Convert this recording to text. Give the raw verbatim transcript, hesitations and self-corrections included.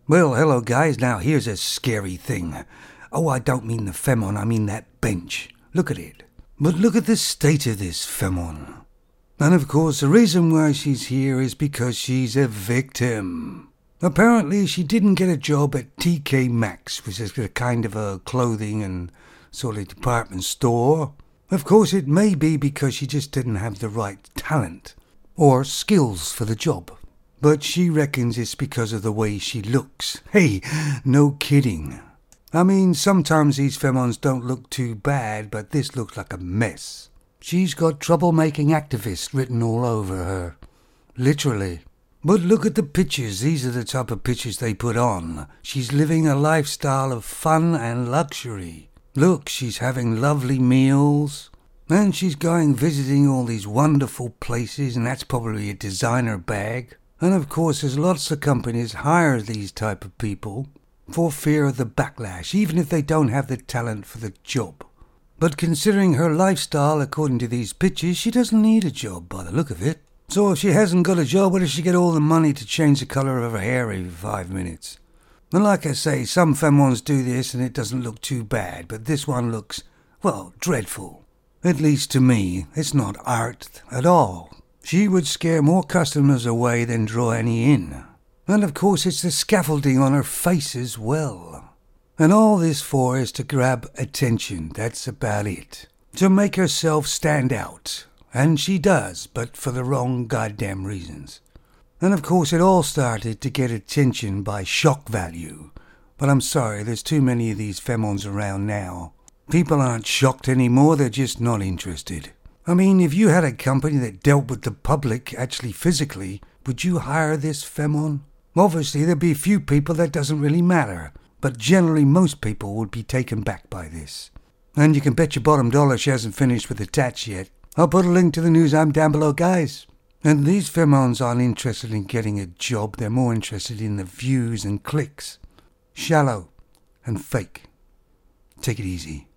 Well, hello guys, now here's a scary thing. Oh, I don't mean the Femon, I mean that bench. Look at it. But look at the state of this Femon. And of course the reason why she's here is because she's a victim. Apparently she didn't get a job at T K Maxx, which is a kind of a clothing and sort of department store. Of course it may be because she just didn't have the right talent or skills for the job. But she reckons it's because of the way she looks. Hey, no kidding. I mean, sometimes these Femons don't look too bad, but this looks like a mess. She's got troublemaking activists written all over her. Literally. But look at the pictures. These are the type of pictures they put on. She's living a lifestyle of fun and luxury. Look, she's having lovely meals. And she's going visiting all these wonderful places, and that's probably a designer bag. And of course, there's lots of companies hire these type of people for fear of the backlash, even if they don't have the talent for the job. But considering her lifestyle, according to these pictures, she doesn't need a job by the look of it. So if she hasn't got a job, where does she get all the money to change the colour of her hair every five minutes? And like I say, some Femons do this and it doesn't look too bad, but this one looks, well, dreadful. At least to me, it's not art at all. She would scare more customers away than draw any in. And of course it's the scaffolding on her face as well. And all this for is to grab attention, that's about it. To make herself stand out. And she does, but for the wrong goddamn reasons. And of course it all started to get attention by shock value. But I'm sorry, there's too many of these Femons around now. People aren't shocked anymore, they're just not interested. I mean, if you had a company that dealt with the public, actually physically, would you hire this Femon? Obviously, there'd be a few people that doesn't really matter, but generally most people would be taken back by this. And you can bet your bottom dollar she hasn't finished with the tats yet. I'll put a link to the news I'm down below, guys. And these Femons aren't interested in getting a job, they're more interested in the views and clicks. Shallow and fake. Take it easy.